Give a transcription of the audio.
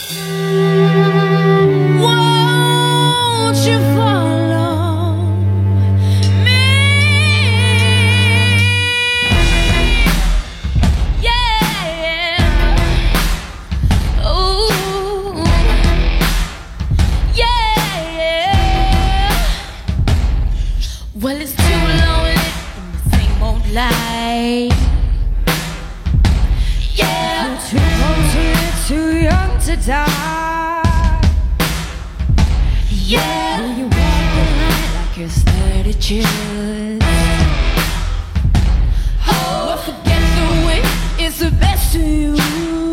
Won't you follow me? Yeah. Oh, yeah. Well, it's too lonely in the same old life. Yeah. You're too old to live, too young to die. Yeah. Will you walk the night like you're 30 chills? Oh, forget the way it's the best to you.